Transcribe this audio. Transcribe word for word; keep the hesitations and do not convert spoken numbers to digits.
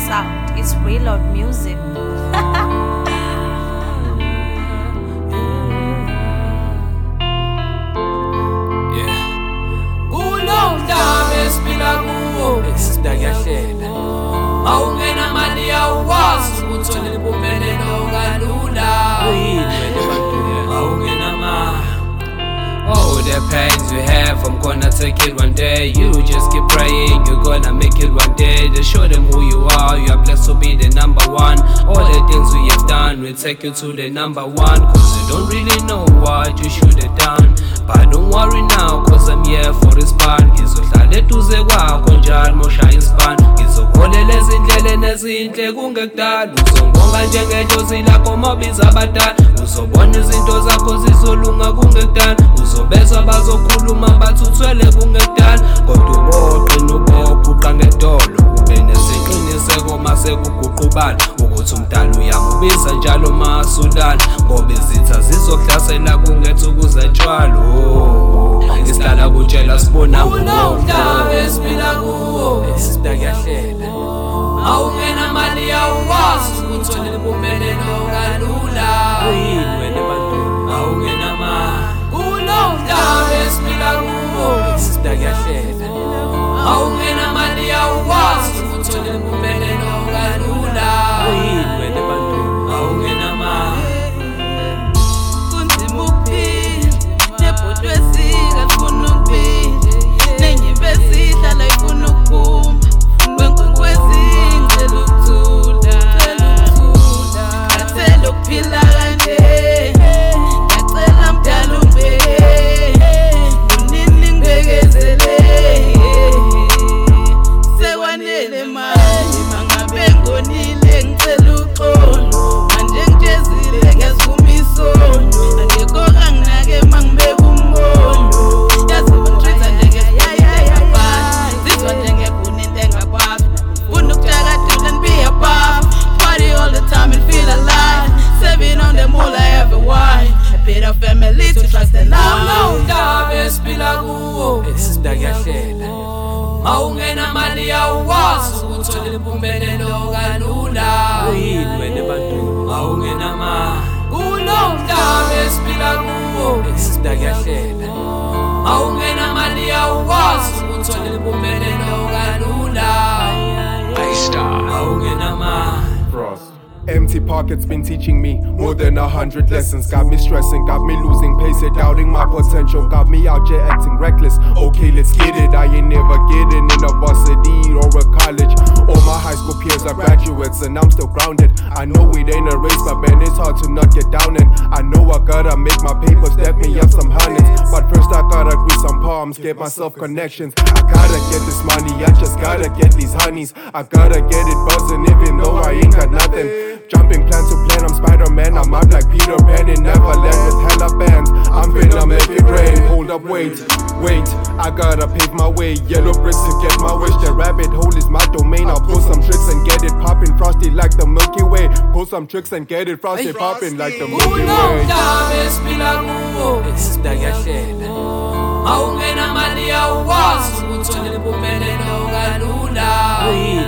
sound. It's Reload Music. Awungena mali yawazi ukuthola impumelelo kalula. Awungena ma Oh, the pains you have, I'm gonna take it one day. You just keep praying, you're gonna make it one day. Just show them who you are, you are blessed to be the number one. All the things we have done will take you to the number one. Cause you don't really know what you should have done. But don't worry now, cause I'm here for this part. Ngizohlala eduze kwakho njalo moshaya ispan. Ngizokholela ezindleleni ezinhle kungekudala. Uzongonga njengenjozi lakho mobiza abadala. Uzobona izinto zakho zizolunga kungekudala. Uzobezwa bazokhuluma bathi uthwele kungekudala. Kodwa uboqina uboguqa ngedolo. Ube nesiqiniseko mase kuguqubala ukuthi umdala uyamubiza njalo masulana. Ngoba izitha zizohlasela kungethe ukuzetshwalo. Isihlala kutshela sibona unomhlaba esiphila kuwo. Esibhekahlela Awungena mali yawazi ukuthola impumelelo kalula. Awungena ma unomhlaba esiphila kuwo. Esibhekahlela Awungena mali yawazi ukuthola impumelelo kalula. Awungena ma kunzima ukuphila nebhodwe esika lifuna ukuphila nenyimbe esihlala ifuna ukuphuma kwenkwenkwezi ngicela ukuthula ngicela ukuphila kanje ngiyacela mdala ungibeke kunini ngibekezele sekwanele manje mangabe ngonile ngicela uxolo manje ngijezile ngiyazivuma isono angekho kanginake mangibeka umbono yazi bangitreat njengeyayayabani zizwa njengebhuni into engakwazi funa ukujakadula and be above party all the time and feel alive saving on the moolah everyone a bit of family to trust and love unomhlaba esiphila kuwo. Esibhekahlela Awungena mali yawazi ukuthola impumelelo kalula. Awungena ma unomhlaba esiphila kuwo. Esibhekahlela Awungena mali yawazi ukuthola impumelelo kalula. Awungena ma Empty pockets been teaching me more than a hundred lessons. Got me stressing, got me losing pace, and doubting my potential. Got me out here acting reckless. Okay, let's get it. I ain't never getting in a varsity or a college. All my high school peers are graduates, and I'm still grounded. I know it ain't a race, but man, it's hard to not get down. And I know I gotta make my paper, step me up some hundreds. But first I gotta grease some palms, get myself connections. I gotta get this money, I just gotta get these honeys. I gotta get it buzzing, even though I ain't got nothing. Jumping plan to plan, I'm Spider-Man, I'm out like Peter Pan in Neverland with hella bands. I'm finna make it rain. Hold up, wait, wait, I gotta pave my way. Yellow bricks to get my wish. The rabbit hole is my domain. I'll pull some tricks and get it poppin', frosty like the Milky Way. Pull some tricks and get it frosty poppin' like the Milky Way. unomhlaba esiphila kuwo. Esibhekahlela Awungena mali yawazi ukuthola impumelelo kalula.